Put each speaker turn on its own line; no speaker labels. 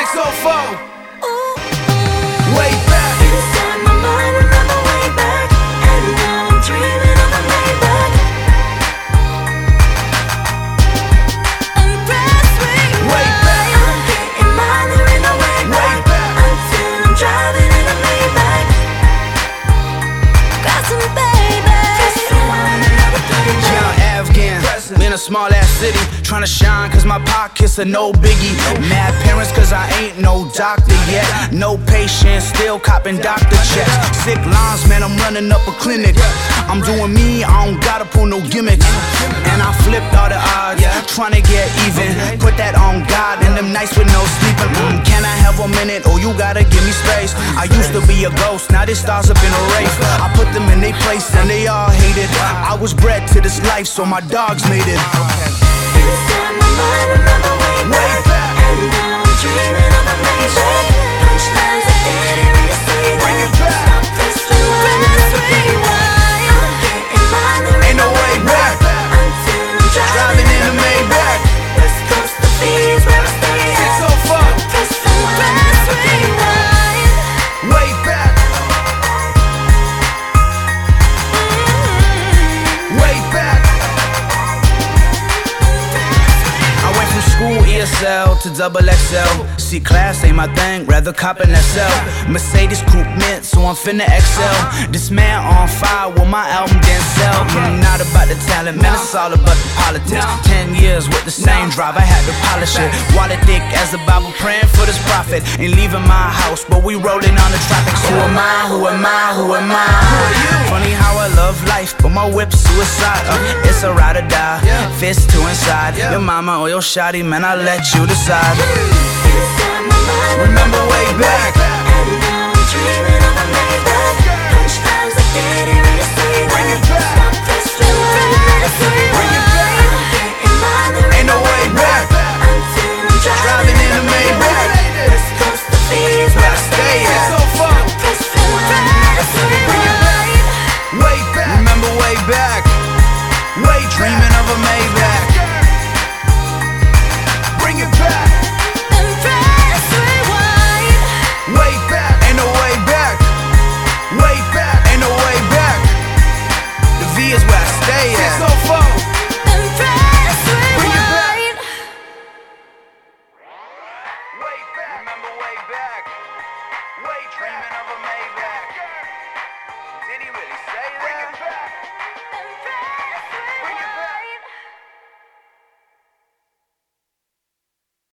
604. Way back.
Inside my mind, remember way back. And now I'm dreaming of a Maybach. Impressway
Way back.
I'm getting mine, there ain't no way back. Until I'm driving in a Maybach. Got some baby. Press rewind, another playback.
Young Afghan, in a small ass city, tryna shine cause my pockets are no biggie. Mad parents cause I ain't no doctor yet. No patient, still copping doctor checks. Sick lines, man, I'm running up a clinic. I'm doing me, I don't gotta pull no gimmicks. And I flipped all the odds, tryna get even. Put that on God and them nights with no sleeping. Can I have a minute or you gotta give me space? I used to be a ghost, now this stars up in a race. I put them in their place and they all hate it. I was bred to this life so my dogs made it.
Inside my mind, remember way back. And now I'm dreaming of a Maybach. Punchlines I didn't really say that.
Bring it back.
Stop, press rewind, another playback. I'm getting mine, there
Ain't no way back.
Until I'm
Driving in a Maybach.
West Coast to Phoenix, where I stay at.
604.
Press rewind.
Way back. Way back. I went from school ESL to double XL. See, class ain't my thing, rather cop an SL. Mercedes coupe mint, so I'm finna XL. This man on fire with my album didn't sell. Not about the talent, man, it's all about the politics. 10 years with the same drive, I had to polish it. Wallet thick as a Bible, praying for this prophet. Ain't leaving my house, but we rolling on the tropics. Who am I? Who am I? Who am I? Funny how I love life, but my whip's suicide. It's a ride or die, fist to inside. Your mama or your shawty, man, I let you decide.
Inside my mind,
Remember way back.
and now I'm dreaming of a Maybach. Punchlines I didn't really say that.
Bring it back.
Stop, press rewind.
Bring it back.
I'm getting mine, there
Ain't no way back.
Until I'm
Driving in a Maybach.
West Coast to Phoenix, where I stay at.
604.
Press rewind.
Way back. Remember way back. Way dreaming of a Maybach. Bring it back.
And press rewind.
Way back. Ain't no way back. Way back. Ain't no way back. The V is where I stay at. 604.